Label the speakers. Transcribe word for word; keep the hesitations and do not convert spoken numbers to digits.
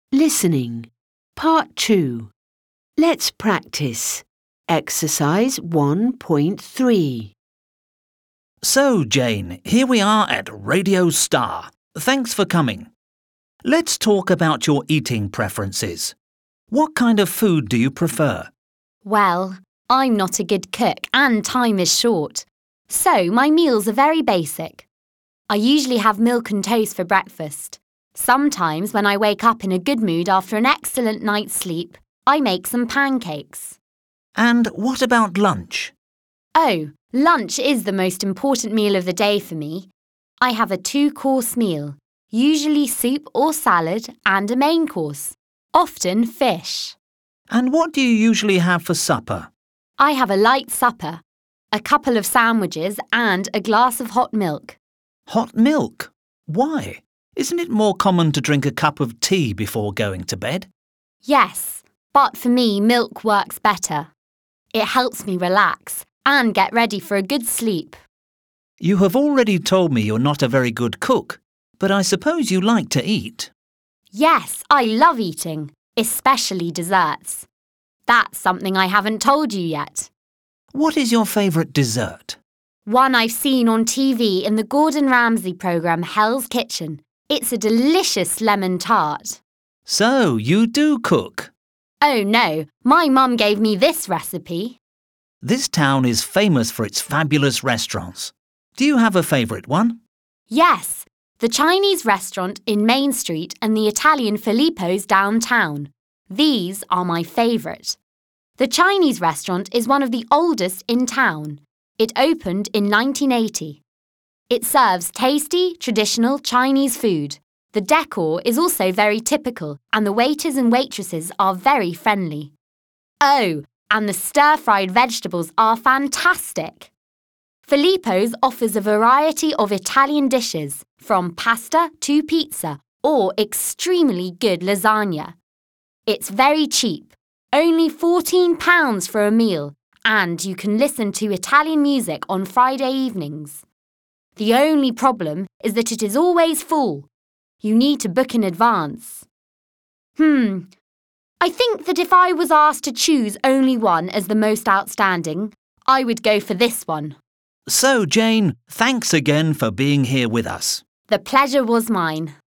Speaker 1: Listening. Part two. Let's practice. Exercise one point three.
Speaker 2: So, Jane, here we are at Radio Star. Thanks for coming. Let's talk about your eating preferences. What kind of food do you prefer?
Speaker 3: Well, I'm not a good cook and time is short. So my meals are very basic. I usually have milk and toast for breakfast. Sometimes when I wake up in a good mood after an excellent night's sleep, I make some pancakes.
Speaker 2: And what about lunch?
Speaker 3: Oh, lunch is the most important meal of the day for me. I have a two-course meal, usually soup or salad and a main course, often fish.
Speaker 2: And what do you usually have for supper?
Speaker 3: I have a light supper, a couple of sandwiches and a glass of hot milk.
Speaker 2: Hot milk? Why? Isn't it more common to drink a cup of tea before going to bed?
Speaker 3: Yes, but for me milk works better. It helps me relax and get ready for a good sleep.
Speaker 2: You have already told me you're not a very good cook, but I suppose you like to eat.
Speaker 3: Yes, I love eating, especially desserts. That's something I haven't told you yet.
Speaker 2: What is your favourite dessert?
Speaker 3: One I've seen on T V in the Gordon Ramsay programme Hell's Kitchen. It's a delicious lemon tart.
Speaker 2: So, you do cook?
Speaker 3: Oh no, my mum gave me this recipe.
Speaker 2: This town is famous for its fabulous restaurants. Do you have a favourite one?
Speaker 3: Yes, the Chinese restaurant in Main Street and the Italian Filippo's downtown. These are my favourite. The Chinese restaurant is one of the oldest in town. It opened in nineteen eighty. It serves tasty, traditional Chinese food. The decor is also very typical and the waiters and waitresses are very friendly. Oh, and the stir-fried vegetables are fantastic. Filippo's offers a variety of Italian dishes, from pasta to pizza or extremely good lasagna. It's very cheap, only fourteen pounds for a meal, and you can listen to Italian music on Friday evenings. The only problem is that it is always full. You need to book in advance. Hmm, I think that if I was asked to choose only one as the most outstanding, I would go for this one.
Speaker 2: So, Jane, thanks again for being here with us.
Speaker 3: The pleasure was mine.